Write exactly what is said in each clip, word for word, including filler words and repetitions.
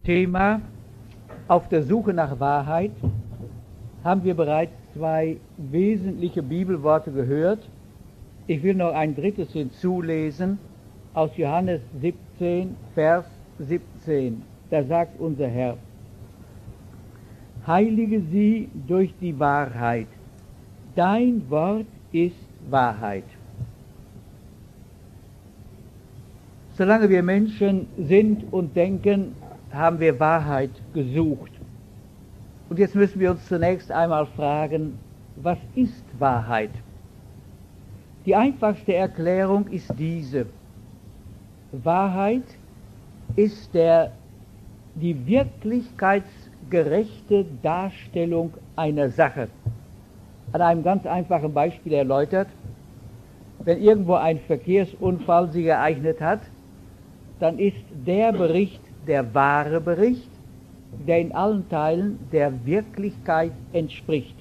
Thema auf der Suche nach Wahrheit haben wir bereits zwei wesentliche Bibelworte gehört. Ich will noch ein drittes hinzulesen aus Johannes siebzehn, Vers siebzehn. Da sagt unser Herr: Heilige sie durch die Wahrheit. Dein Wort ist Wahrheit. Solange wir Menschen sind und denken, haben wir Wahrheit gesucht. Und jetzt müssen wir uns zunächst einmal fragen, was ist Wahrheit? Die einfachste Erklärung ist diese: Wahrheit ist der, die wirklichkeitsgerechte Darstellung einer Sache. An einem ganz einfachen Beispiel erläutert: Wenn irgendwo ein Verkehrsunfall sich ereignet hat, dann ist der Bericht der wahre Bericht, der in allen Teilen der Wirklichkeit entspricht.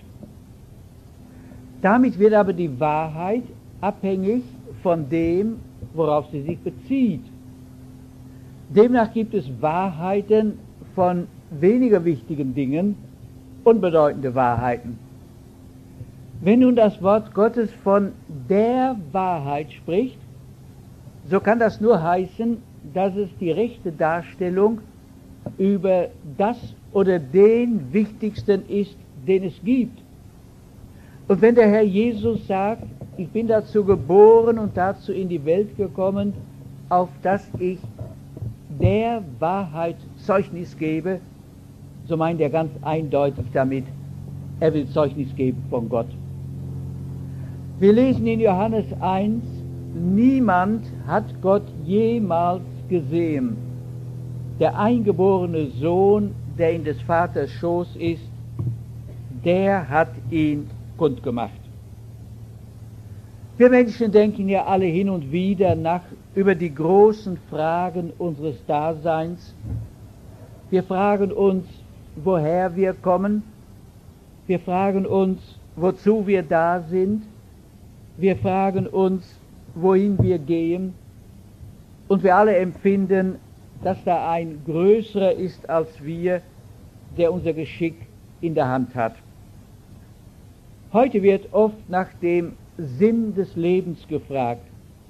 Damit wird aber die Wahrheit abhängig von dem, worauf sie sich bezieht. Demnach gibt es Wahrheiten von weniger wichtigen Dingen, unbedeutende Wahrheiten. Wenn nun das Wort Gottes von der Wahrheit spricht, so kann das nur heißen, dass es die rechte Darstellung über das oder den Wichtigsten ist, den es gibt. Und wenn der Herr Jesus sagt, ich bin dazu geboren und dazu in die Welt gekommen, auf dass ich der Wahrheit Zeugnis gebe, so meint er ganz eindeutig damit, er will Zeugnis geben von Gott. Wir lesen in Johannes eins, niemand hat Gott jemals gesehen. Der eingeborene Sohn, der in des Vaters Schoß ist, der hat ihn kundgemacht. Wir Menschen denken ja alle hin und wieder nach über die großen Fragen unseres Daseins. Wir fragen uns, woher wir kommen. Wir fragen uns, wozu wir da sind. Wir fragen uns, wohin wir gehen. Und wir alle empfinden, dass da ein Größerer ist als wir, der unser Geschick in der Hand hat. Heute wird oft nach dem Sinn des Lebens gefragt.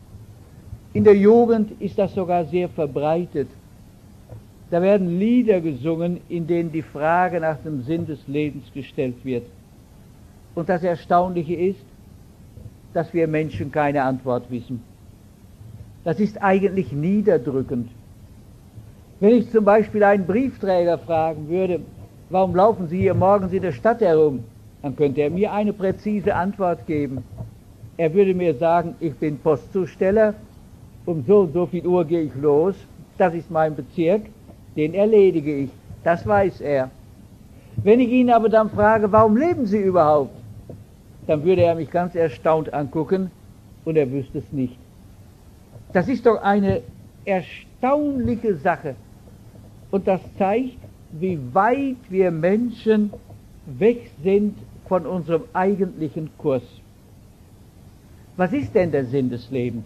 In der Jugend ist das sogar sehr verbreitet. Da werden Lieder gesungen, in denen die Frage nach dem Sinn des Lebens gestellt wird. Und das Erstaunliche ist, dass wir Menschen keine Antwort wissen. Das ist eigentlich niederdrückend. Wenn ich zum Beispiel einen Briefträger fragen würde, warum laufen Sie hier morgens in der Stadt herum, dann könnte er mir eine präzise Antwort geben. Er würde mir sagen, ich bin Postzusteller, um so und so viel Uhr gehe ich los, das ist mein Bezirk, den erledige ich, das weiß er. Wenn ich ihn aber dann frage, warum leben Sie überhaupt, dann würde er mich ganz erstaunt angucken und er wüsste es nicht. Das ist doch eine erstaunliche Sache und das zeigt, wie weit wir Menschen weg sind von unserem eigentlichen Kurs. Was ist denn der Sinn des Lebens?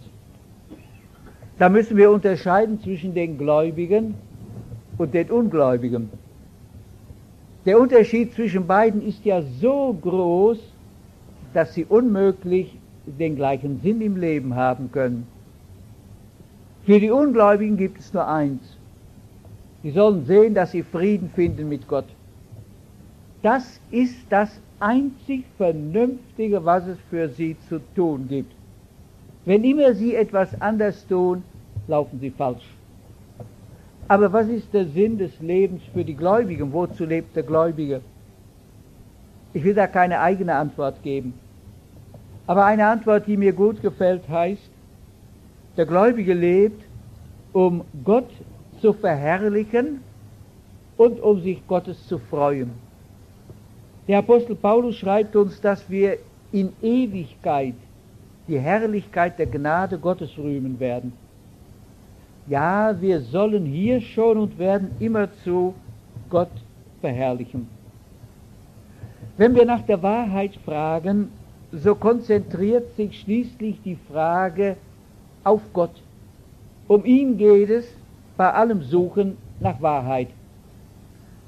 Da müssen wir unterscheiden zwischen den Gläubigen und den Ungläubigen. Der Unterschied zwischen beiden ist ja so groß, dass sie unmöglich den gleichen Sinn im Leben haben können. Für die Ungläubigen gibt es nur eins. Sie sollen sehen, dass sie Frieden finden mit Gott. Das ist das einzig Vernünftige, was es für sie zu tun gibt. Wenn immer sie etwas anders tun, laufen sie falsch. Aber was ist der Sinn des Lebens für die Gläubigen? Wozu lebt der Gläubige? Ich will da keine eigene Antwort geben. Aber eine Antwort, die mir gut gefällt, heißt, der Gläubige lebt, um Gott zu verherrlichen und um sich Gottes zu freuen. Der Apostel Paulus schreibt uns, dass wir in Ewigkeit die Herrlichkeit der Gnade Gottes rühmen werden. Ja, wir sollen hier schon und werden immerzu Gott verherrlichen. Wenn wir nach der Wahrheit fragen, so konzentriert sich schließlich die Frage auf Gott. Um ihn geht es bei allem Suchen nach Wahrheit.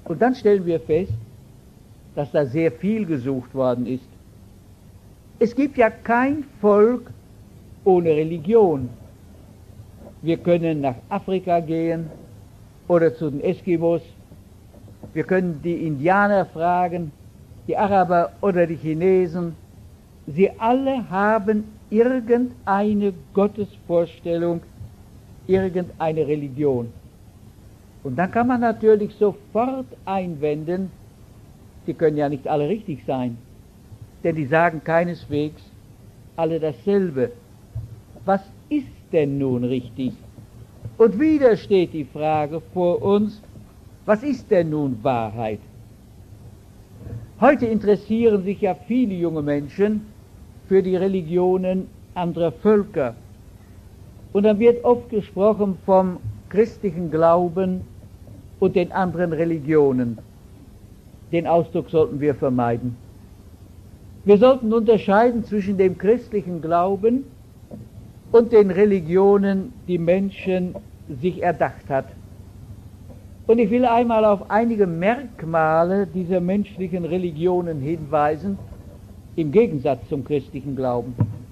Und dann stellen wir fest, dass da sehr viel gesucht worden ist. Es gibt ja kein Volk ohne Religion. Wir können nach Afrika gehen oder zu den Eskimos. Wir können die Indianer fragen, die Araber oder die Chinesen. Sie alle haben irgendeine Gottesvorstellung, irgendeine Religion. Und dann kann man natürlich sofort einwenden, die können ja nicht alle richtig sein, denn die sagen keineswegs alle dasselbe. Was ist denn nun richtig? Und wieder steht die Frage vor uns, was ist denn nun Wahrheit? Heute interessieren sich ja viele junge Menschen für die Religionen anderer Völker. Und dann wird oft gesprochen vom christlichen Glauben und den anderen Religionen. Den Ausdruck sollten wir vermeiden. Wir sollten unterscheiden zwischen dem christlichen Glauben und den Religionen, die Menschen sich erdacht hat. Und ich will einmal auf einige Merkmale dieser menschlichen Religionen hinweisen, im Gegensatz zum christlichen Glauben.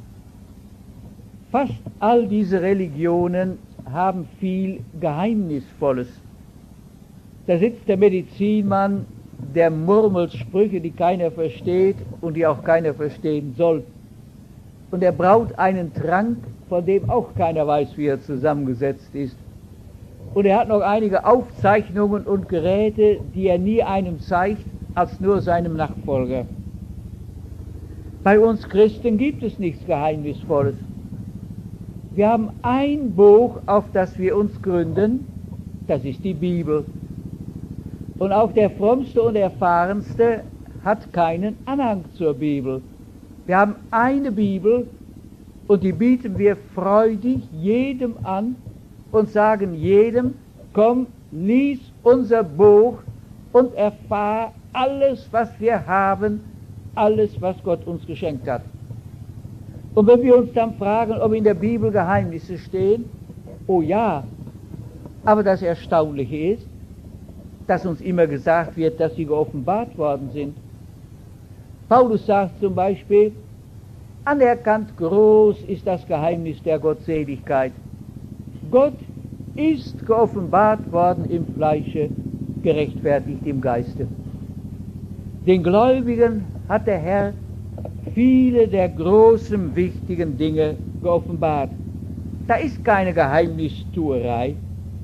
Fast all diese Religionen haben viel Geheimnisvolles. Da sitzt der Medizinmann, der murmelt Sprüche, die keiner versteht und die auch keiner verstehen soll. Und er braut einen Trank, von dem auch keiner weiß, wie er zusammengesetzt ist. Und er hat noch einige Aufzeichnungen und Geräte, die er nie einem zeigt, als nur seinem Nachfolger. Bei uns Christen gibt es nichts Geheimnisvolles. Wir haben ein Buch, auf das wir uns gründen, das ist die Bibel. Und auch der Frommste und Erfahrenste hat keinen Anhang zur Bibel. Wir haben eine Bibel und die bieten wir freudig jedem an und sagen jedem, komm, lies unser Buch und erfahr alles, was wir haben, alles, was Gott uns geschenkt hat. Und wenn wir uns dann fragen, ob in der Bibel Geheimnisse stehen, oh ja, aber das Erstaunliche ist, dass uns immer gesagt wird, dass sie geoffenbart worden sind. Paulus sagt zum Beispiel, anerkannt groß ist das Geheimnis der Gottseligkeit. Gott ist geoffenbart worden im Fleische, gerechtfertigt im Geiste. Den Gläubigen hat der Herr viele der großen, wichtigen Dinge geoffenbart. Da ist keine Geheimnistuerei.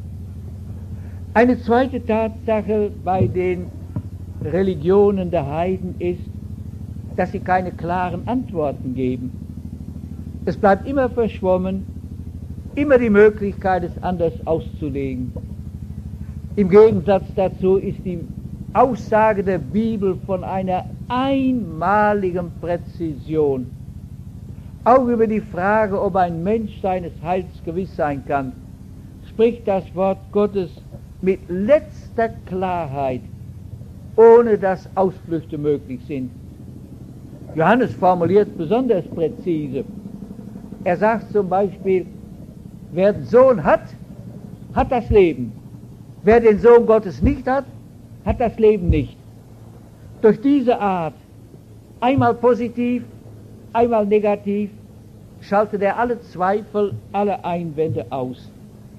Eine zweite Tatsache bei den Religionen der Heiden ist, dass sie keine klaren Antworten geben. Es bleibt immer verschwommen, immer die Möglichkeit, es anders auszulegen. Im Gegensatz dazu ist die Aussage der Bibel von einer einmaligen Präzision. Auch über die Frage, ob ein Mensch seines Heils gewiss sein kann, spricht das Wort Gottes mit letzter Klarheit, ohne dass Ausflüchte möglich sind. Johannes formuliert besonders präzise. Er sagt zum Beispiel, wer den Sohn hat, hat das Leben. Wer den Sohn Gottes nicht hat, hat das Leben nicht. Durch diese Art, einmal positiv, einmal negativ, schaltet er alle Zweifel, alle Einwände aus.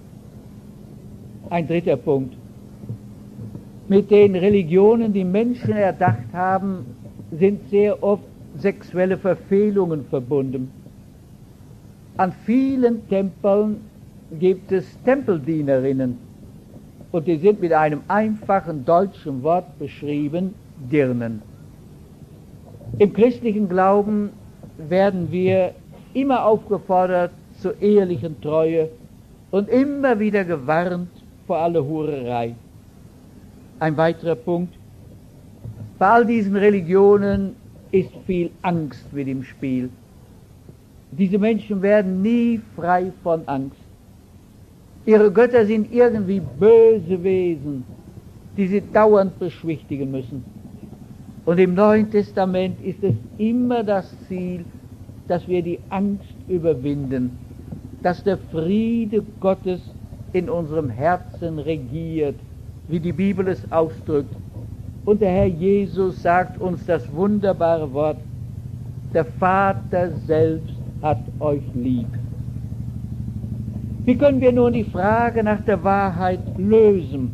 Ein dritter Punkt. Mit den Religionen, die Menschen erdacht haben, sind sehr oft sexuelle Verfehlungen verbunden. An vielen Tempeln gibt es Tempeldienerinnen und die sind mit einem einfachen deutschen Wort beschrieben, Dirnen. Im christlichen Glauben werden wir immer aufgefordert zur ehelichen Treue und immer wieder gewarnt vor aller Hurerei. Ein weiterer Punkt. Bei all diesen Religionen ist viel Angst mit im Spiel. Diese Menschen werden nie frei von Angst. Ihre Götter sind irgendwie böse Wesen, die sie dauernd beschwichtigen müssen. Und im Neuen Testament ist es immer das Ziel, dass wir die Angst überwinden, dass der Friede Gottes in unserem Herzen regiert, wie die Bibel es ausdrückt. Und der Herr Jesus sagt uns das wunderbare Wort: Der Vater selbst hat euch lieb. Wie können wir nun die Frage nach der Wahrheit lösen?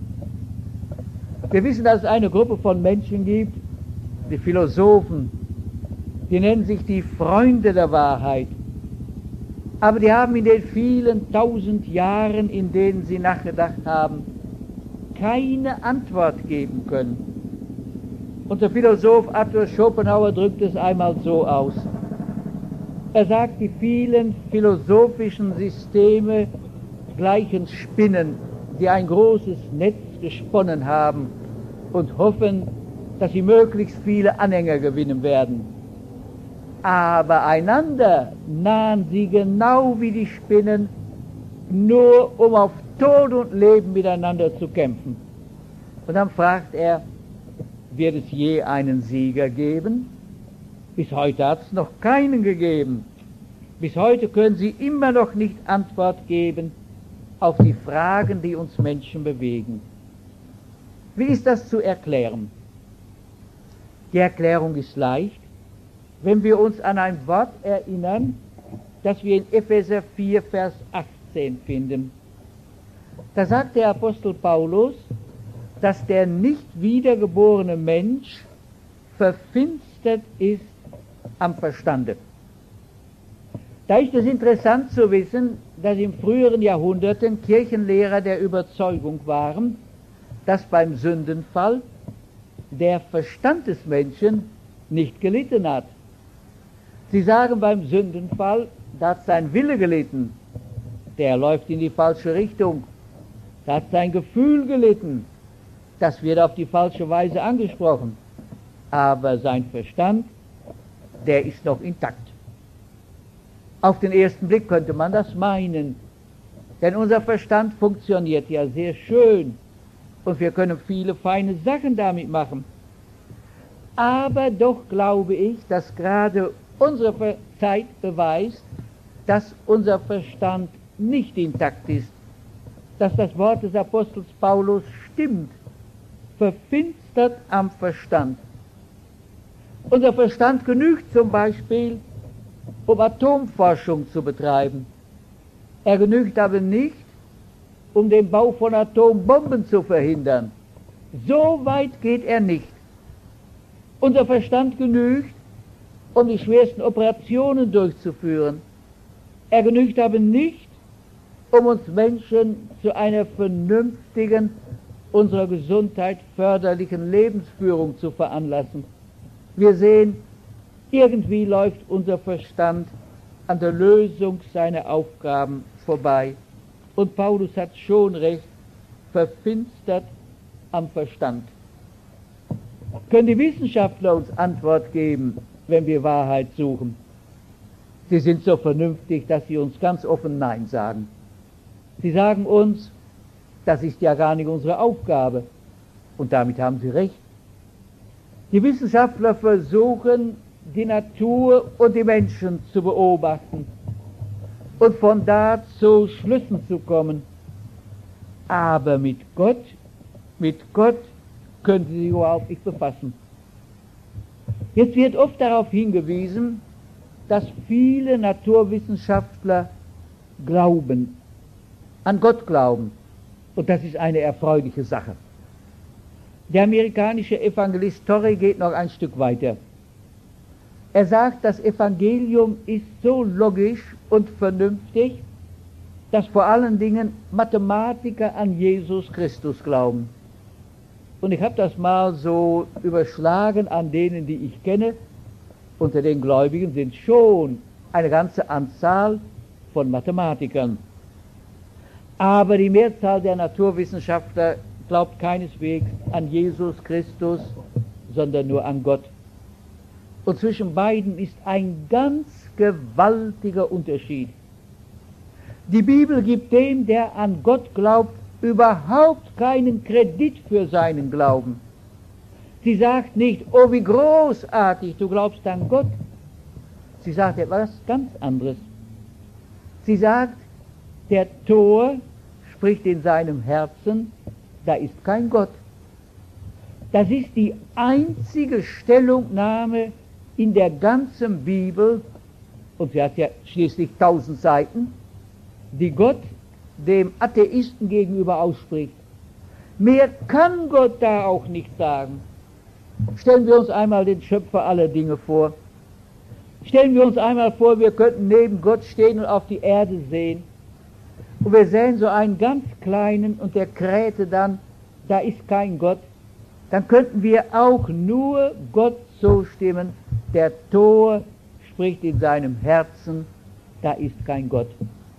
Wir wissen, dass es eine Gruppe von Menschen gibt, die Philosophen, die nennen sich die Freunde der Wahrheit. Aber die haben in den vielen tausend Jahren, in denen sie nachgedacht haben, keine Antwort geben können. Und der Philosoph Arthur Schopenhauer drückt es einmal so aus. Er sagt, die vielen philosophischen Systeme gleichen Spinnen, die ein großes Netz gesponnen haben und hoffen, dass sie möglichst viele Anhänger gewinnen werden. Aber einander nahen sie genau wie die Spinnen, nur um auf Tod und Leben miteinander zu kämpfen. Und dann fragt er, wird es je einen Sieger geben? Bis heute hat es noch keinen gegeben. Bis heute können sie immer noch nicht Antwort geben auf die Fragen, die uns Menschen bewegen. Wie ist das zu erklären? Die Erklärung ist leicht, wenn wir uns an ein Wort erinnern, das wir in Epheser vier, Vers achtzehn finden. Da sagt der Apostel Paulus, dass der nicht wiedergeborene Mensch verfinstert ist am Verstande. Da ist es interessant zu wissen, dass in früheren Jahrhunderten Kirchenlehrer der Überzeugung waren, dass beim Sündenfall der Verstand des Menschen nicht gelitten hat. Sie sagen beim Sündenfall, da hat sein Wille gelitten, der läuft in die falsche Richtung, da hat sein Gefühl gelitten, das wird auf die falsche Weise angesprochen, aber sein Verstand, der ist noch intakt. Auf den ersten Blick könnte man das meinen, denn unser Verstand funktioniert ja sehr schön und wir können viele feine Sachen damit machen. Aber doch glaube ich, dass gerade unsere Zeit beweist, dass unser Verstand nicht intakt ist, dass das Wort des Apostels Paulus stimmt, verfinstert am Verstand. Unser Verstand genügt zum Beispiel, um Atomforschung zu betreiben. Er genügt aber nicht, um den Bau von Atombomben zu verhindern. So weit geht er nicht. Unser Verstand genügt, um die schwersten Operationen durchzuführen. Er genügt aber nicht, um uns Menschen zu einer vernünftigen, unserer Gesundheit förderlichen Lebensführung zu veranlassen. Wir sehen, irgendwie läuft unser Verstand an der Lösung seiner Aufgaben vorbei. Und Paulus hat schon recht, verfinstert am Verstand. Können die Wissenschaftler uns Antwort geben, wenn wir Wahrheit suchen? Sie sind so vernünftig, dass sie uns ganz offen Nein sagen. Sie sagen uns, das ist ja gar nicht unsere Aufgabe. Und damit haben sie recht. Die Wissenschaftler versuchen, die Natur und die Menschen zu beobachten und von da zu Schlüssen zu kommen. Aber mit Gott, mit Gott können sie sich überhaupt nicht befassen. Jetzt wird oft darauf hingewiesen, dass viele Naturwissenschaftler glauben, an Gott glauben. Und das ist eine erfreuliche Sache. Der amerikanische Evangelist Torrey geht noch ein Stück weiter. Er sagt, das Evangelium ist so logisch und vernünftig, dass vor allen Dingen Mathematiker an Jesus Christus glauben. Und ich habe das mal so überschlagen an denen, die ich kenne. Unter den Gläubigen sind schon eine ganze Anzahl von Mathematikern. Aber die Mehrzahl der Naturwissenschaftler glaubt keineswegs an Jesus Christus, sondern nur an Gott. Und zwischen beiden ist ein ganz gewaltiger Unterschied. Die Bibel gibt dem, der an Gott glaubt, überhaupt keinen Kredit für seinen Glauben. Sie sagt nicht, oh wie großartig, du glaubst an Gott. Sie sagt etwas ganz anderes. Sie sagt, der Tor spricht in seinem Herzen, da ist kein Gott. Das ist die einzige Stellungnahme in der ganzen Bibel, und sie hat ja schließlich tausend Seiten, die Gott dem Atheisten gegenüber ausspricht. Mehr kann Gott da auch nicht sagen. Stellen wir uns einmal den Schöpfer aller Dinge vor. Stellen wir uns einmal vor, wir könnten neben Gott stehen und auf die Erde sehen. Und wir sehen so einen ganz kleinen und der krähte dann, da ist kein Gott. Dann könnten wir auch nur Gott so stimmen, der Tor spricht in seinem Herzen, da ist kein Gott.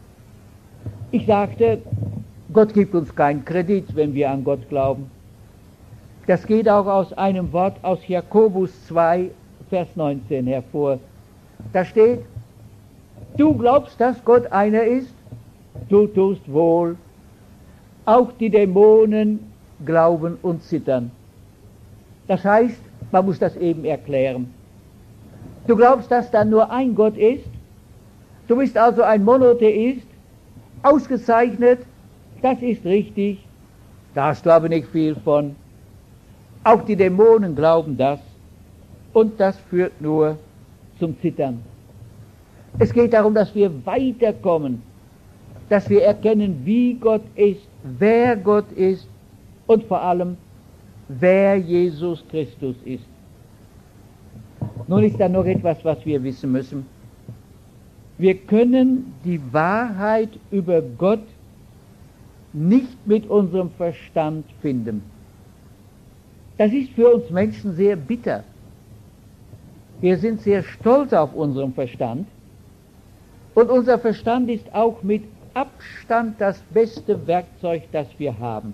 Ich sagte, Gott gibt uns keinen Kredit, wenn wir an Gott glauben. Das geht auch aus einem Wort aus Jakobus zwei, Vers neunzehn hervor. Da steht, du glaubst, dass Gott einer ist? Du tust wohl. Auch die Dämonen glauben und zittern. Das heißt, man muss das eben erklären. Du glaubst, dass da nur ein Gott ist? Du bist also ein Monotheist? Ausgezeichnet, das ist richtig. Da hast du aber nicht viel von. Auch die Dämonen glauben das. Und das führt nur zum Zittern. Es geht darum, dass wir weiterkommen, dass wir erkennen, wie Gott ist, wer Gott ist und vor allem, wer Jesus Christus ist. Nun ist da noch etwas, was wir wissen müssen. Wir können die Wahrheit über Gott nicht mit unserem Verstand finden. Das ist für uns Menschen sehr bitter. Wir sind sehr stolz auf unseren Verstand und unser Verstand ist auch mit Abstand das beste Werkzeug, das wir haben.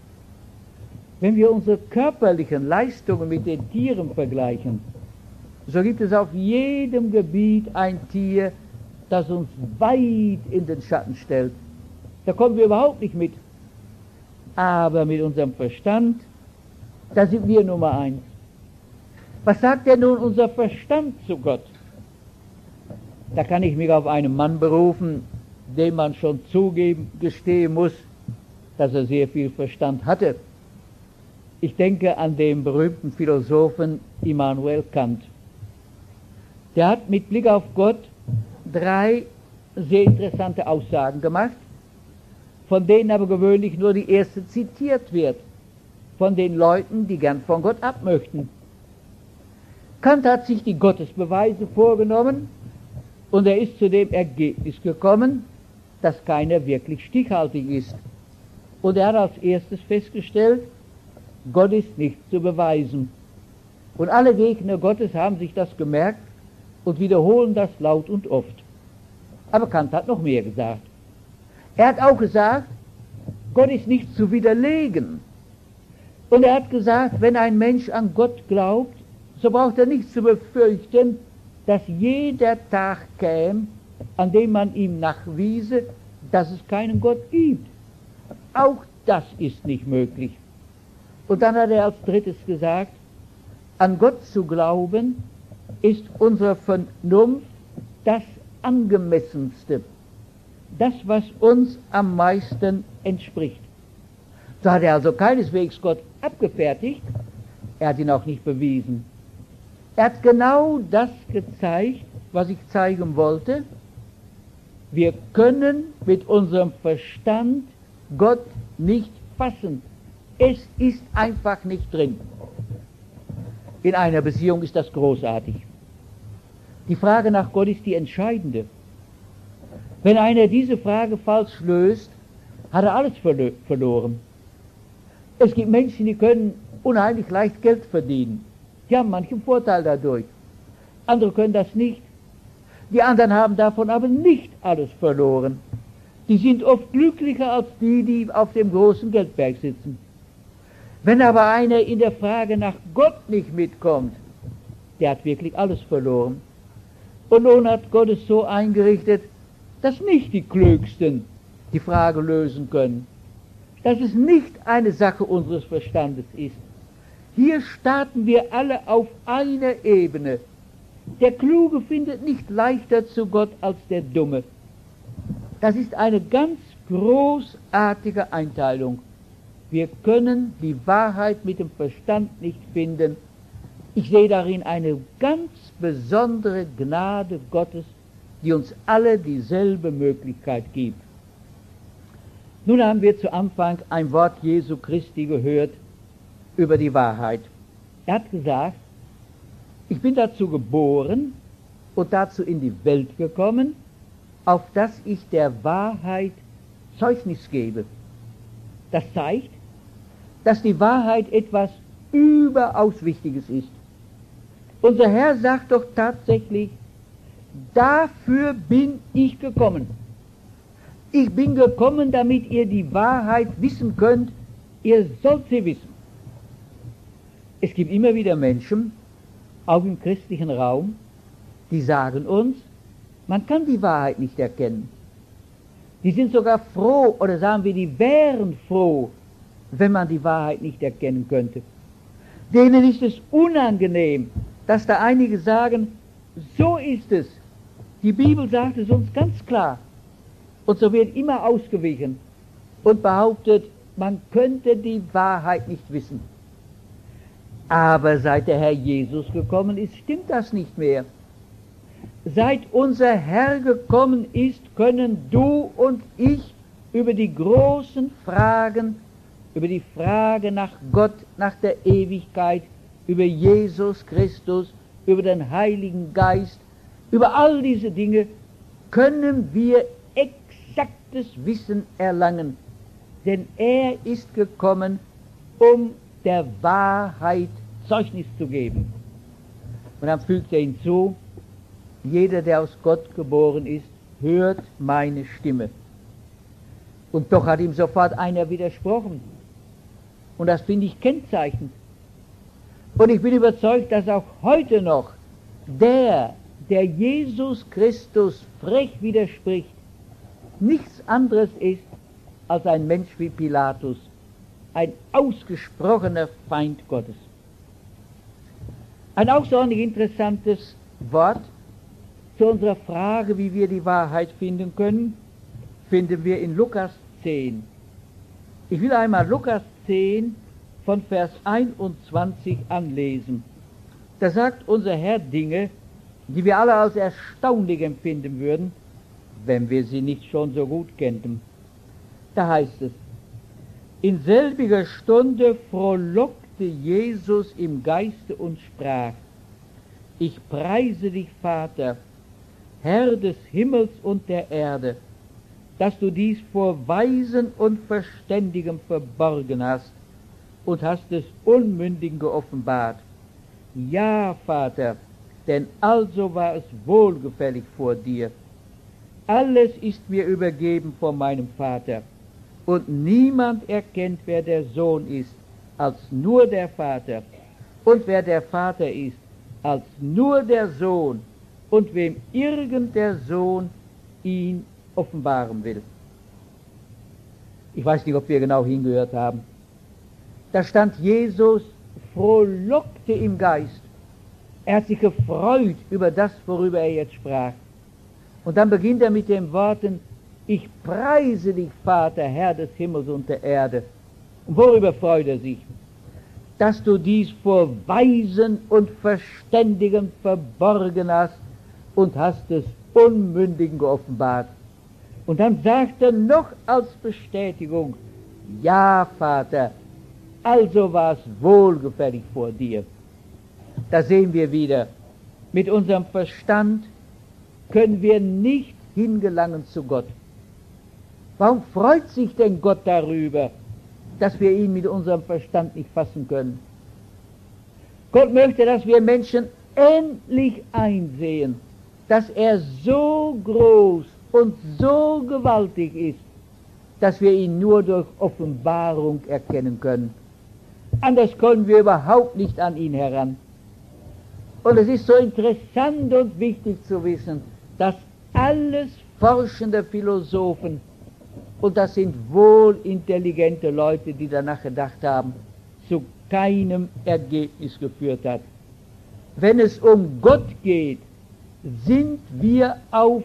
Wenn wir unsere körperlichen Leistungen mit den Tieren vergleichen, so gibt es auf jedem Gebiet ein Tier, das uns weit in den Schatten stellt. Da kommen wir überhaupt nicht mit. Aber mit unserem Verstand, da sind wir Nummer eins. Was sagt denn nun unser Verstand zu Gott? Da kann ich mich auf einen Mann berufen, dem man schon zugeben, gestehen muss, dass er sehr viel Verstand hatte. Ich denke an den berühmten Philosophen Immanuel Kant. Der hat mit Blick auf Gott drei sehr interessante Aussagen gemacht, von denen aber gewöhnlich nur die erste zitiert wird, von den Leuten, die gern von Gott ab möchten. Kant hat sich die Gottesbeweise vorgenommen und er ist zu dem Ergebnis gekommen, dass keiner wirklich stichhaltig ist. Und er hat als erstes festgestellt, Gott ist nicht zu beweisen. Und alle Gegner Gottes haben sich das gemerkt und wiederholen das laut und oft. Aber Kant hat noch mehr gesagt. Er hat auch gesagt, Gott ist nicht zu widerlegen. Und er hat gesagt, wenn ein Mensch an Gott glaubt, so braucht er nicht zu befürchten, dass jeder Tag käme, an dem man ihm nachwiese, dass es keinen Gott gibt. Auch das ist nicht möglich. Und dann hat er als drittes gesagt, an Gott zu glauben, ist unsere Vernunft das Angemessenste, das, was uns am meisten entspricht. So hat er also keineswegs Gott abgefertigt, er hat ihn auch nicht bewiesen. Er hat genau das gezeigt, was ich zeigen wollte. Wir können mit unserem Verstand Gott nicht fassen. Es ist einfach nicht drin. In einer Beziehung ist das großartig. Die Frage nach Gott ist die entscheidende. Wenn einer diese Frage falsch löst, hat er alles verlo- verloren. Es gibt Menschen, die können unheimlich leicht Geld verdienen. Die haben manchen Vorteil dadurch. Andere können das nicht. Die anderen haben davon aber nicht alles verloren. Die sind oft glücklicher als die, die auf dem großen Geldberg sitzen. Wenn aber einer in der Frage nach Gott nicht mitkommt, der hat wirklich alles verloren. Und nun hat Gott es so eingerichtet, dass nicht die Klügsten die Frage lösen können. Dass es nicht eine Sache unseres Verstandes ist. Hier starten wir alle auf einer Ebene. Der Kluge findet nicht leichter zu Gott als der Dumme. Das ist eine ganz großartige Einteilung. Wir können die Wahrheit mit dem Verstand nicht finden. Ich sehe darin eine ganz besondere Gnade Gottes, die uns alle dieselbe Möglichkeit gibt. Nun haben wir zu Anfang ein Wort Jesu Christi gehört über die Wahrheit. Er hat gesagt, ich bin dazu geboren und dazu in die Welt gekommen, auf dass ich der Wahrheit Zeugnis gebe. Das zeigt, dass die Wahrheit etwas überaus Wichtiges ist. Unser Herr sagt doch tatsächlich, dafür bin ich gekommen. Ich bin gekommen, damit ihr die Wahrheit wissen könnt. Ihr sollt sie wissen. Es gibt immer wieder Menschen, auch im christlichen Raum, die sagen uns, man kann die Wahrheit nicht erkennen. Die sind sogar froh, oder sagen wir, die wären froh, wenn man die Wahrheit nicht erkennen könnte. Denen ist es unangenehm, dass da einige sagen, so ist es. Die Bibel sagt es uns ganz klar. Und so wird immer ausgewichen und behauptet, man könnte die Wahrheit nicht wissen. Aber seit der Herr Jesus gekommen ist, stimmt das nicht mehr. Seit unser Herr gekommen ist, können du und ich über die großen Fragen, über die Frage nach Gott, nach der Ewigkeit, über Jesus Christus, über den Heiligen Geist, über all diese Dinge, können wir exaktes Wissen erlangen. Denn er ist gekommen, um der Wahrheit Zeugnis zu geben. Und dann fügt er hinzu, jeder, der aus Gott geboren ist, hört meine Stimme. Und doch hat ihm sofort einer widersprochen. Und das finde ich kennzeichnend. Und ich bin überzeugt, dass auch heute noch der, der Jesus Christus frech widerspricht, nichts anderes ist als ein Mensch wie Pilatus, ein ausgesprochener Feind Gottes. Ein außerordentlich interessantes Wort zu unserer Frage, wie wir die Wahrheit finden können, finden wir in Lukas zehn. Ich will einmal Lukas zehn von Vers einundzwanzig anlesen. Da sagt unser Herr Dinge, die wir alle als erstaunlich empfinden würden, wenn wir sie nicht schon so gut kennten. Da heißt es, in selbiger Stunde frohlockte Jesus im Geiste und sprach, ich preise dich, Vater, Herr des Himmels und der Erde, dass du dies vor Weisen und Verständigen verborgen hast und hast es Unmündigen geoffenbart. Ja, Vater, denn also war es wohlgefällig vor dir. Alles ist mir übergeben von meinem Vater, und niemand erkennt, wer der Sohn ist, als nur der Vater, und wer der Vater ist, als nur der Sohn, und wem irgend der Sohn ihn offenbaren will. Ich weiß nicht, ob wir genau hingehört haben. Da stand Jesus, frohlockte im Geist. Er hat sich gefreut über das, worüber er jetzt sprach. Und dann beginnt er mit den Worten, ich preise dich, Vater, Herr des Himmels und der Erde. Und worüber freut er sich? Dass du dies vor Weisen und Verständigen verborgen hast und hast es Unmündigen geoffenbart. Und dann sagt er noch als Bestätigung, ja, Vater, also war es wohlgefällig vor dir. Da sehen wir wieder, mit unserem Verstand können wir nicht hingelangen zu Gott. Warum freut sich denn Gott darüber, dass wir ihn mit unserem Verstand nicht fassen können? Gott möchte, dass wir Menschen endlich einsehen, dass er so groß und so gewaltig ist, dass wir ihn nur durch Offenbarung erkennen können. Anders kommen wir überhaupt nicht an ihn heran. Und es ist so interessant und wichtig zu wissen, dass alles forschende Philosophen, und das sind wohl intelligente Leute, die danach gedacht haben, zu keinem Ergebnis geführt hat. Wenn es um Gott geht, sind wir auf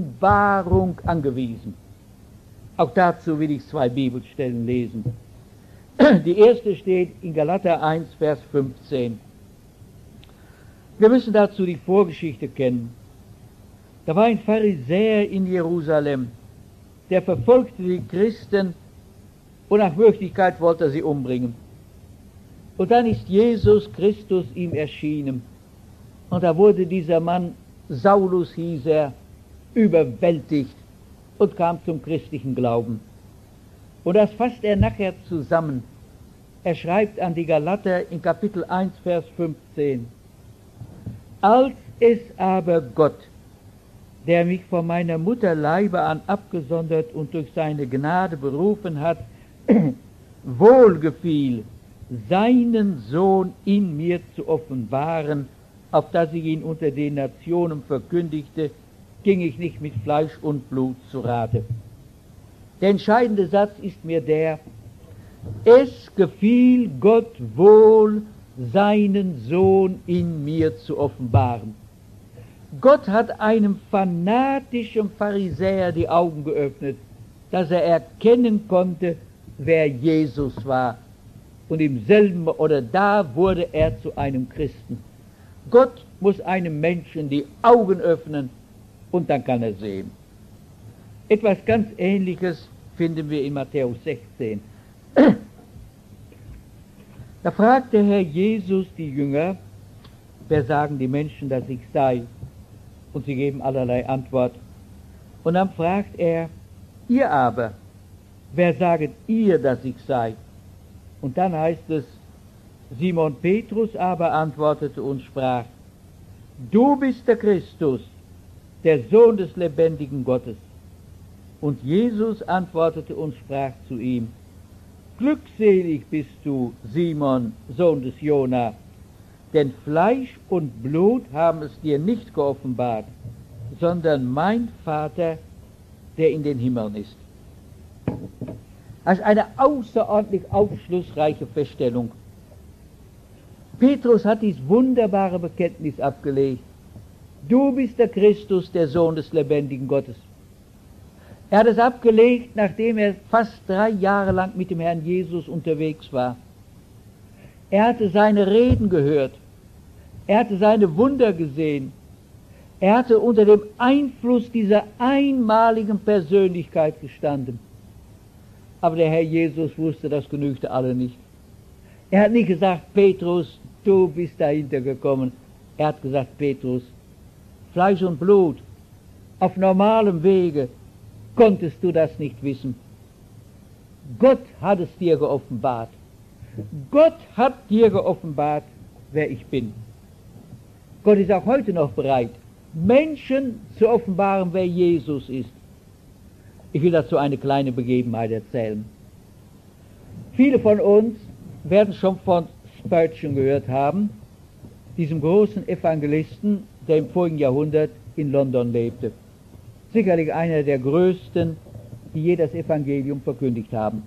Offenbarung angewiesen. Auch dazu will ich zwei Bibelstellen lesen. Die erste steht in Galater eins, Vers fünfzehn. Wir müssen dazu die Vorgeschichte kennen. Da war ein Pharisäer in Jerusalem, der verfolgte die Christen und nach Möglichkeit wollte er sie umbringen. Und dann ist Jesus Christus ihm erschienen. Und da wurde dieser Mann, Saulus hieß er, überwältigt und kam zum christlichen Glauben. Und das fasst er nachher zusammen. Er schreibt an die Galater in Kapitel eins, Vers fünfzehn. Als es aber Gott, der mich von meiner Mutter Leibe an abgesondert und durch seine Gnade berufen hat, wohlgefiel, seinen Sohn in mir zu offenbaren, auf dass ich ihn unter den Nationen verkündigte, ging ich nicht mit Fleisch und Blut zu Rate. Der entscheidende Satz ist mir der: Es gefiel Gott wohl, seinen Sohn in mir zu offenbaren. Gott hat einem fanatischen Pharisäer die Augen geöffnet, dass er erkennen konnte, wer Jesus war. Und im selben oder da wurde er zu einem Christen. Gott muss einem Menschen die Augen öffnen und dann kann er sehen. Etwas ganz Ähnliches finden wir in Matthäus sechzehn. Da fragt der Herr Jesus die Jünger, wer sagen die Menschen, dass ich sei? Und sie geben allerlei Antwort. Und dann fragt er, ihr aber, wer saget ihr, dass ich sei? Und dann heißt es, Simon Petrus aber antwortete und sprach, du bist der Christus, der Sohn des lebendigen Gottes. Und Jesus antwortete und sprach zu ihm, glückselig bist du, Simon, Sohn des Jona, denn Fleisch und Blut haben es dir nicht geoffenbart, sondern mein Vater, der in den Himmeln ist. Das ist eine außerordentlich aufschlussreiche Feststellung. Petrus hat dieses wunderbare Bekenntnis abgelegt. Du bist der Christus, der Sohn des lebendigen Gottes. Er hat es abgelegt, nachdem er fast drei Jahre lang mit dem Herrn Jesus unterwegs war. Er hatte seine Reden gehört. Er hatte seine Wunder gesehen. Er hatte unter dem Einfluss dieser einmaligen Persönlichkeit gestanden. Aber der Herr Jesus wusste, das genügte alle nicht. Er hat nicht gesagt, Petrus, du bist dahinter gekommen. Er hat gesagt, Petrus, Fleisch und Blut, auf normalem Wege konntest du das nicht wissen. Gott hat es dir geoffenbart. Gott hat dir geoffenbart, wer ich bin. Gott ist auch heute noch bereit, Menschen zu offenbaren, wer Jesus ist. Ich will dazu eine kleine Begebenheit erzählen. Viele von uns werden schon von Spurgeon gehört haben, diesem großen Evangelisten, der im vorigen Jahrhundert in London lebte. Sicherlich einer der größten, die je das Evangelium verkündigt haben.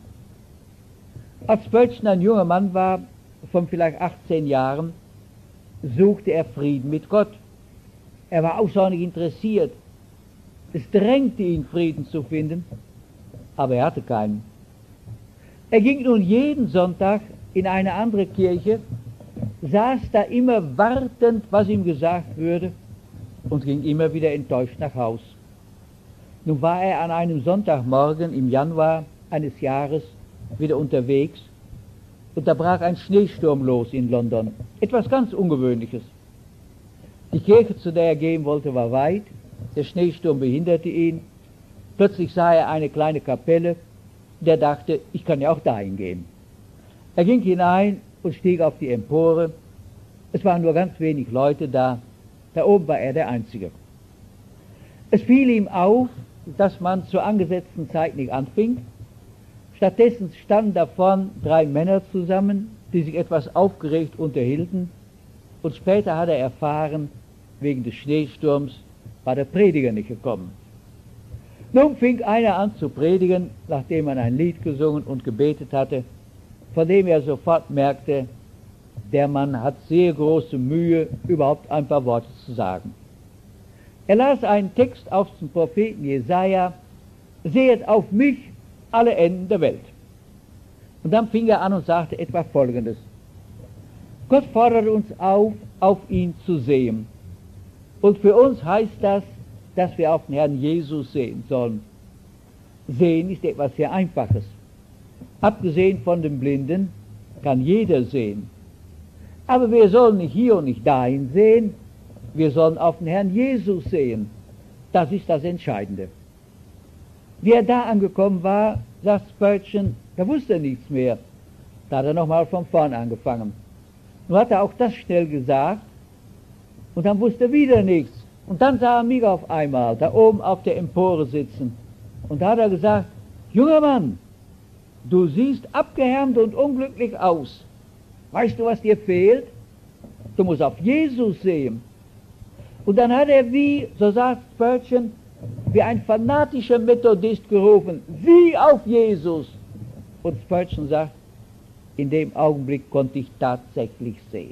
Als Spurgeon ein junger Mann war, von vielleicht achtzehn Jahren, suchte er Frieden mit Gott. Er war außerordentlich interessiert. Es drängte ihn, Frieden zu finden, aber er hatte keinen. Er ging nun jeden Sonntag in eine andere Kirche, saß da immer wartend, was ihm gesagt würde, und ging immer wieder enttäuscht nach Haus. Nun war er an einem Sonntagmorgen im Januar eines Jahres wieder unterwegs, und da brach ein Schneesturm los in London. Etwas ganz Ungewöhnliches. Die Kirche, zu der er gehen wollte, war weit. Der Schneesturm behinderte ihn. Plötzlich sah er eine kleine Kapelle. Der dachte, ich kann ja auch dahin gehen. Er ging hinein und stieg auf die Empore. Es waren nur ganz wenig Leute da. Da oben war er der Einzige. Es fiel ihm auf, dass man zur angesetzten Zeit nicht anfing. Stattdessen standen davon drei Männer zusammen, die sich etwas aufgeregt unterhielten. Und später hat er erfahren, wegen des Schneesturms war der Prediger nicht gekommen. Nun fing einer an zu predigen, nachdem man ein Lied gesungen und gebetet hatte, von dem er sofort merkte, der Mann hat sehr große Mühe, überhaupt ein paar Worte zu sagen. Er las einen Text aus dem Propheten Jesaja: Sehet auf mich, alle Enden der Welt. Und dann fing er an und sagte etwa Folgendes. Gott fordert uns auf, auf ihn zu sehen. Und für uns heißt das, dass wir auf den Herrn Jesus sehen sollen. Sehen ist etwas sehr Einfaches. Abgesehen von den Blinden kann jeder sehen. Aber wir sollen nicht hier und nicht dahin sehen, wir sollen auf den Herrn Jesus sehen. Das ist das Entscheidende. Wie er da angekommen war, sagt Spurgeon, da wusste er nichts mehr. Da hat er nochmal von vorn angefangen. Nun hat er auch das schnell gesagt und dann wusste er wieder nichts. Und dann sah er mich auf einmal da oben auf der Empore sitzen. Und da hat er gesagt, junger Mann, du siehst abgehärmt und unglücklich aus. Weißt du, was dir fehlt? Du musst auf Jesus sehen. Und dann hat er wie, so sagt Spurgeon, wie ein fanatischer Methodist gerufen, sieh auf Jesus. Und Spurgeon sagt, in dem Augenblick konnte ich tatsächlich sehen.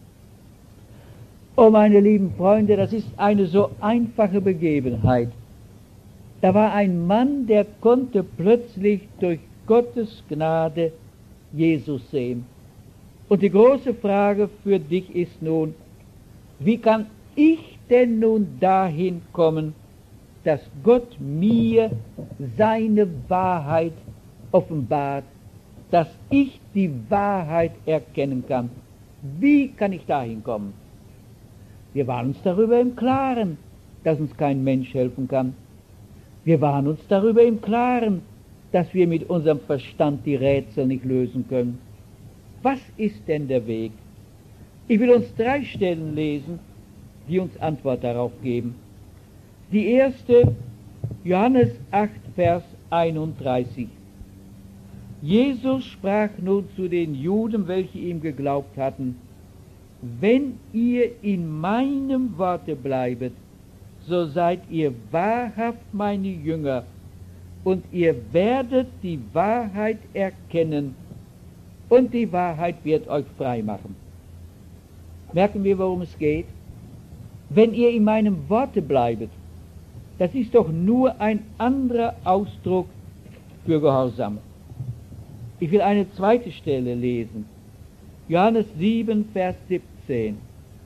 Oh, meine lieben Freunde, das ist eine so einfache Begebenheit. Da war ein Mann, der konnte plötzlich durch Gottes Gnade Jesus sehen. Und die große Frage für dich ist nun, wie kann ich denn nun dahin kommen, dass Gott mir seine Wahrheit offenbart, dass ich die Wahrheit erkennen kann? Wie kann ich dahin kommen? Wir waren uns darüber im Klaren, dass uns kein Mensch helfen kann. Wir waren uns darüber im Klaren, dass wir mit unserem Verstand die Rätsel nicht lösen können. Was ist denn der Weg? Ich will uns drei Stellen lesen, die uns Antwort darauf geben. Die erste, Johannes acht, Vers einunddreißig. Jesus sprach nun zu den Juden, welche ihm geglaubt hatten, wenn ihr in meinem Worte bleibet, so seid ihr wahrhaft meine Jünger, und ihr werdet die Wahrheit erkennen, und die Wahrheit wird euch frei machen. Merken wir, worum es geht? Wenn ihr in meinem Worte bleibet, das ist doch nur ein anderer Ausdruck für Gehorsam. Ich will eine zweite Stelle lesen. Johannes sieben, Vers siebzehn.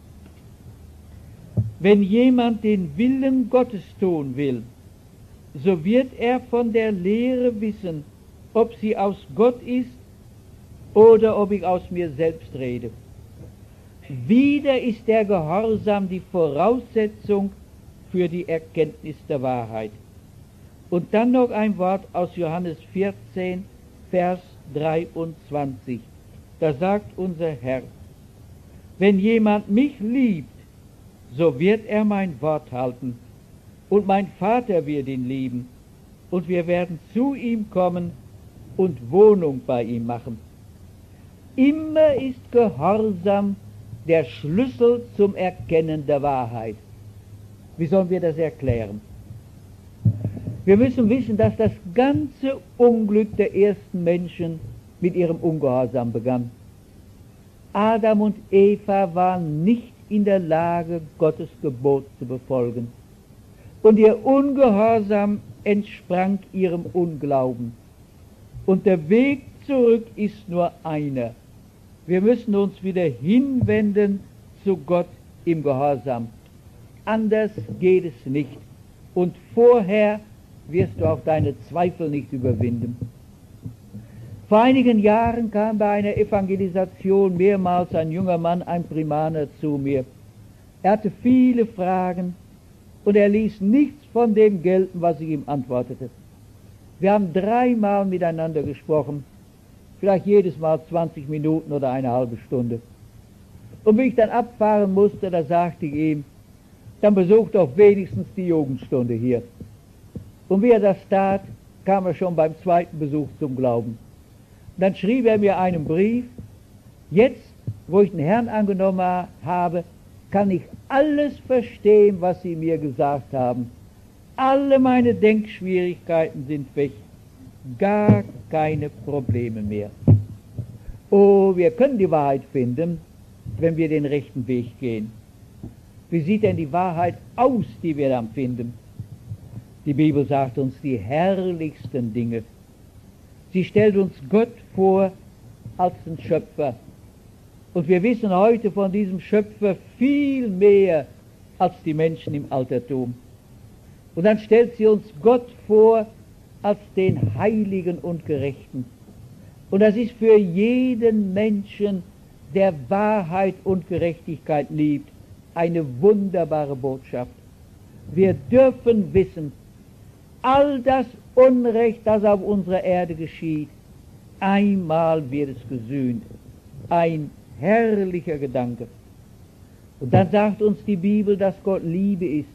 Wenn jemand den Willen Gottes tun will, so wird er von der Lehre wissen, ob sie aus Gott ist oder ob ich aus mir selbst rede. Wieder ist der Gehorsam die Voraussetzung für die Erkenntnis der Wahrheit. Und dann noch ein Wort aus Johannes vierzehn, Vers dreiundzwanzig. Da sagt unser Herr, wenn jemand mich liebt, so wird er mein Wort halten, und mein Vater wird ihn lieben, und wir werden zu ihm kommen und Wohnung bei ihm machen. Immer ist Gehorsam der Schlüssel zum Erkennen der Wahrheit. Wie sollen wir das erklären? Wir müssen wissen, dass das ganze Unglück der ersten Menschen mit ihrem Ungehorsam begann. Adam und Eva waren nicht in der Lage, Gottes Gebot zu befolgen. Und ihr Ungehorsam entsprang ihrem Unglauben. Und der Weg zurück ist nur einer. Wir müssen uns wieder hinwenden zu Gott im Gehorsam. Anders geht es nicht. Und vorher wirst du auch deine Zweifel nicht überwinden. Vor einigen Jahren kam bei einer Evangelisation mehrmals ein junger Mann, ein Primaner, zu mir. Er hatte viele Fragen und er ließ nichts von dem gelten, was ich ihm antwortete. Wir haben dreimal miteinander gesprochen, vielleicht jedes Mal zwanzig Minuten oder eine halbe Stunde. Und wie ich dann abfahren musste, da sagte ich ihm, dann besuch doch wenigstens die Jugendstunde hier. Und wie er das tat, kam er schon beim zweiten Besuch zum Glauben. Dann schrieb er mir einen Brief, jetzt, wo ich den Herrn angenommen habe, kann ich alles verstehen, was Sie mir gesagt haben. Alle meine Denkschwierigkeiten sind weg, gar keine Probleme mehr. Oh, wir können die Wahrheit finden, wenn wir den rechten Weg gehen. Wie sieht denn die Wahrheit aus, die wir dann finden? Die Bibel sagt uns die herrlichsten Dinge. Sie stellt uns Gott vor als den Schöpfer. Und wir wissen heute von diesem Schöpfer viel mehr als die Menschen im Altertum. Und dann stellt sie uns Gott vor als den Heiligen und Gerechten. Und das ist für jeden Menschen, der Wahrheit und Gerechtigkeit liebt, eine wunderbare Botschaft. Wir dürfen wissen, all das Unrecht, das auf unserer Erde geschieht, einmal wird es gesühnt. Ein herrlicher Gedanke. Und dann sagt uns die Bibel, dass Gott Liebe ist.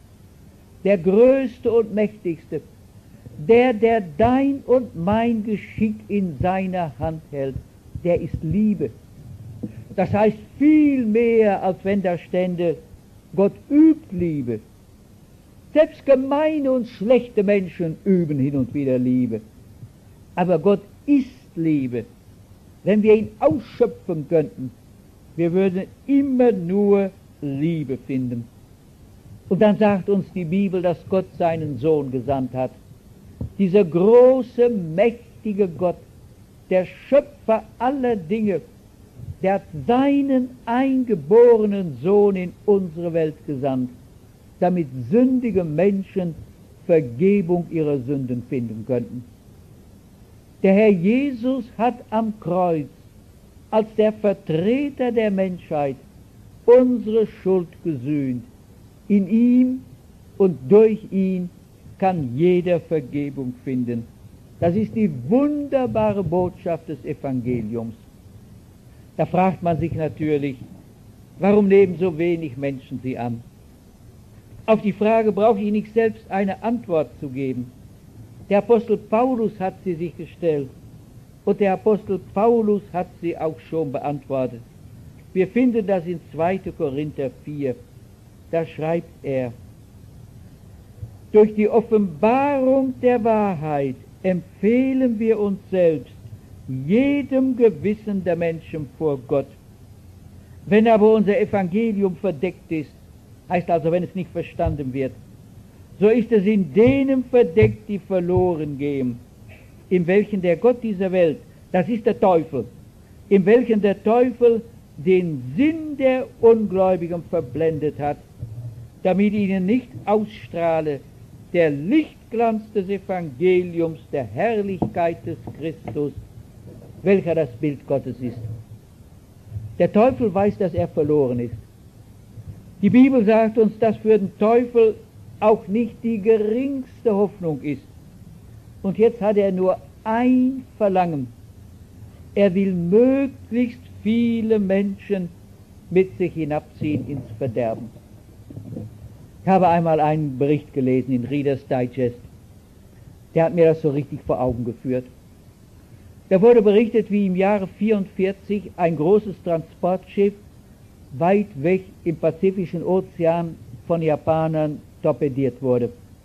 Der Größte und Mächtigste, der, der dein und mein Geschick in seiner Hand hält, der ist Liebe. Das heißt viel mehr, als wenn da stände, Gott übt Liebe. Selbst gemeine und schlechte Menschen üben hin und wieder Liebe. Aber Gott ist Liebe. Wenn wir ihn ausschöpfen könnten, wir würden immer nur Liebe finden. Und dann sagt uns die Bibel, dass Gott seinen Sohn gesandt hat. Dieser große, mächtige Gott, der Schöpfer aller Dinge, der hat seinen eingeborenen Sohn in unsere Welt gesandt, damit sündige Menschen Vergebung ihrer Sünden finden könnten. Der Herr Jesus hat am Kreuz als der Vertreter der Menschheit unsere Schuld gesühnt. In ihm und durch ihn kann jeder Vergebung finden. Das ist die wunderbare Botschaft des Evangeliums. Da fragt man sich natürlich, warum nehmen so wenig Menschen sie an? Auf die Frage brauche ich nicht selbst eine Antwort zu geben. Der Apostel Paulus hat sie sich gestellt und der Apostel Paulus hat sie auch schon beantwortet. Wir finden das in zweiter Korinther vier. Da schreibt er: Durch die Offenbarung der Wahrheit empfehlen wir uns selbst jedem Gewissen der Menschen vor Gott. Wenn aber unser Evangelium verdeckt ist, heißt also, wenn es nicht verstanden wird, so ist es in denen verdeckt, die verloren gehen, in welchen der Gott dieser Welt, das ist der Teufel, in welchen der Teufel den Sinn der Ungläubigen verblendet hat, damit ihnen nicht ausstrahle der Lichtglanz des Evangeliums, der Herrlichkeit des Christus, welcher das Bild Gottes ist. Der Teufel weiß, dass er verloren ist. Die Bibel sagt uns, dass für den Teufel auch nicht die geringste Hoffnung ist. Und jetzt hat er nur ein Verlangen. Er will möglichst viele Menschen mit sich hinabziehen ins Verderben. Ich habe einmal einen Bericht gelesen in Reader's Digest. Der hat mir das so richtig vor Augen geführt. Da wurde berichtet, wie im Jahre vierundvierzig ein großes Transportschiff weit weg im Pazifischen Ozean von Japanern torpediert wurde.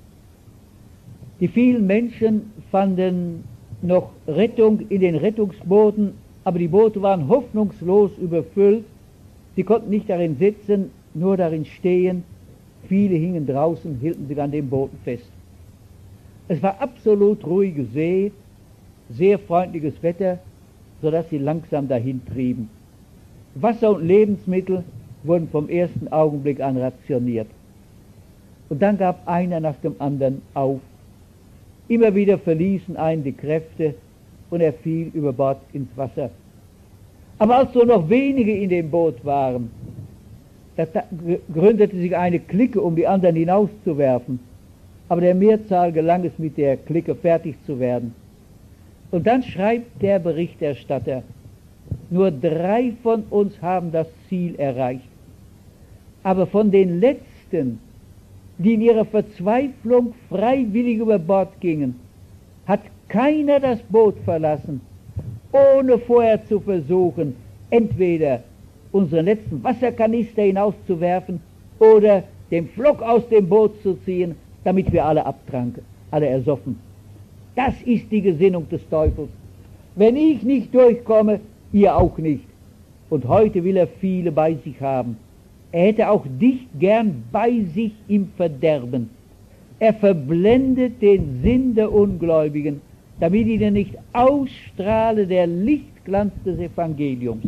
Die vielen Menschen fanden noch Rettung in den Rettungsbooten, aber die Boote waren hoffnungslos überfüllt. Sie konnten nicht darin sitzen, nur darin stehen. Viele hingen draußen, hielten sich an den Booten fest. Es war absolut ruhige See, sehr freundliches Wetter, sodass sie langsam dahin trieben. Wasser und Lebensmittel wurden vom ersten Augenblick an rationiert. Und dann gab einer nach dem anderen auf. Immer wieder verließen einen die Kräfte und er fiel über Bord ins Wasser. Aber als nur noch wenige in dem Boot waren, da gründete sich eine Clique, um die anderen hinauszuwerfen. Aber der Mehrzahl gelang es, mit der Clique fertig zu werden. Und dann schreibt der Berichterstatter, nur drei von uns haben das Ziel erreicht. Aber von den letzten, die in ihrer Verzweiflung freiwillig über Bord gingen, hat keiner das Boot verlassen, ohne vorher zu versuchen, entweder unseren letzten Wasserkanister hinauszuwerfen oder den Pflock aus dem Boot zu ziehen, damit wir alle abtranken, alle ersoffen. Das ist die Gesinnung des Teufels. Wenn ich nicht durchkomme, ihr auch nicht. Und heute will er viele bei sich haben. Er hätte auch dich gern bei sich im Verderben. Er verblendet den Sinn der Ungläubigen, damit ihnen nicht ausstrahle der Lichtglanz des Evangeliums.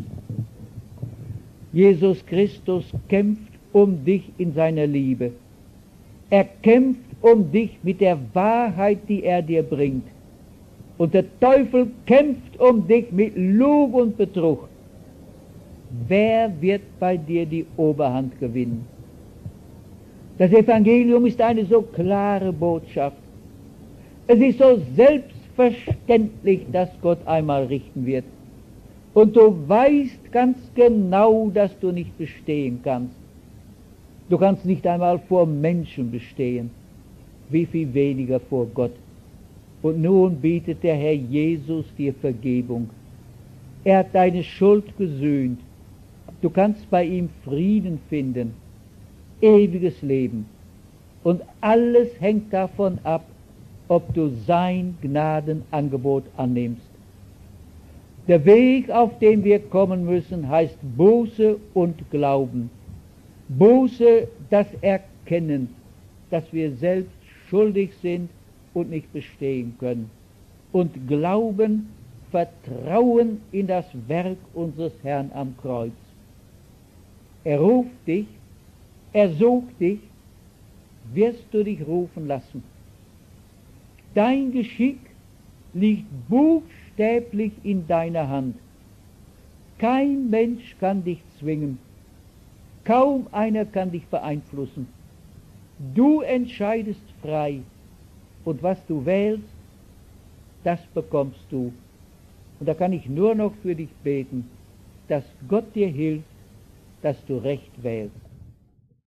Jesus Christus kämpft um dich in seiner Liebe. Er kämpft um dich mit der Wahrheit, die er dir bringt. Und der Teufel kämpft um dich mit Lug und Betrug. Wer wird bei dir die Oberhand gewinnen? Das Evangelium ist eine so klare Botschaft. Es ist so selbstverständlich, dass Gott einmal richten wird. Und du weißt ganz genau, dass du nicht bestehen kannst. Du kannst nicht einmal vor Menschen bestehen, wie viel weniger vor Gott. Und nun bietet der Herr Jesus dir Vergebung. Er hat deine Schuld gesühnt. Du kannst bei ihm Frieden finden, ewiges Leben. Und alles hängt davon ab, ob du sein Gnadenangebot annimmst. Der Weg, auf den wir kommen müssen, heißt Buße und Glauben. Buße, das Erkennen, dass wir selbst schuldig sind und nicht bestehen können. Und Glauben, Vertrauen in das Werk unseres Herrn am Kreuz. Er ruft dich, er sucht dich, wirst du dich rufen lassen. Dein Geschick liegt buchstäblich in deiner Hand. Kein Mensch kann dich zwingen. Kaum einer kann dich beeinflussen. Du entscheidest frei. Und was du wählst, das bekommst du. Und da kann ich nur noch für dich beten, dass Gott dir hilft, dass du recht wählst.